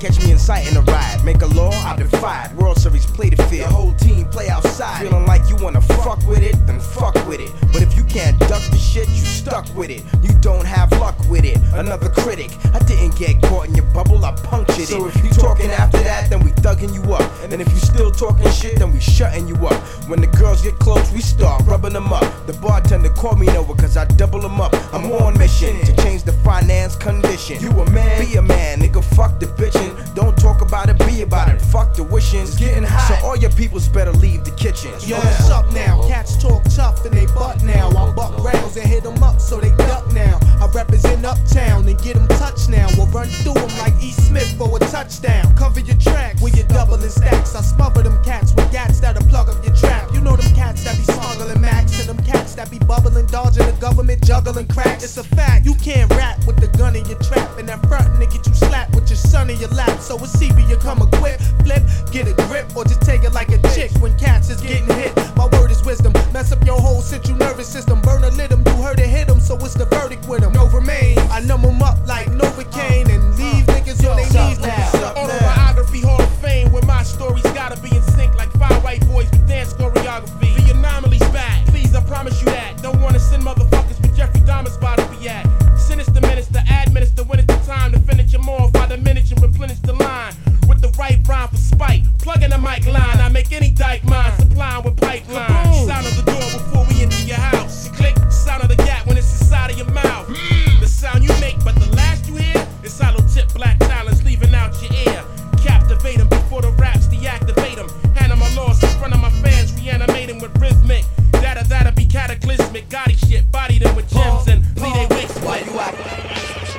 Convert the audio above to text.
Catch me inciting a riot, make a law, I defy it. World Series play the field, the whole team play outside. Feeling like you wanna fuck with it, then fuck with it. But if you can't duck the shit, you stuck with it. You don't have luck with it. Another critic, I didn't get caught in your bubble, I punctured it. So if you talking after that, then we thugging you up. And if you still talking shit, then we shutting you up. When the girls get close, we start rubbing them up. The bartender call me Noah, cause I double them up. I'm on mission to change the finance condition. You a man, be a man, nigga, fuck the bitchin'. Don't talk about it, be about it, fuck the wishing. It's getting hot, so all your peoples better leave the kitchen. Yo, what's up now? Cats talk tough and they butt now. I buck rounds and hit them up so they duck now. I represent uptown and get them touched now. We'll run through them like E. Smith for a touchdown. Cover your tracks when you're doubling stacks. I smother them cats with gats that'll plug up your trap. You know them cats that be smuggling max and them cats that be bubbling, dodging the government, juggling cracks. It's a fact, you can't rap with the gun in your trap. And that frontin' to get you slapped with your son in your lap. So it's either you come equipped, flip, get a grip, or just take it like a chick when cats is getting hit. My word is wisdom, mess up your whole central nervous system. Burn or lit 'em, you heard it hit 'em, so it's the verdict with 'em. No remains, I numb 'em up